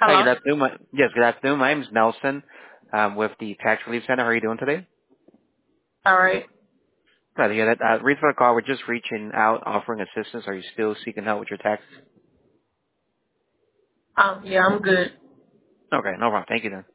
Hi, good Hello. afternoon. Yes, good afternoon. My name is Nelson with the Tax Relief Center. How are you doing today? All right. Glad to hear that. Reason for the call, we're just reaching out, offering assistance. Are you still seeking help with your taxes? Yeah, I'm good. Okay, no problem. Thank you then.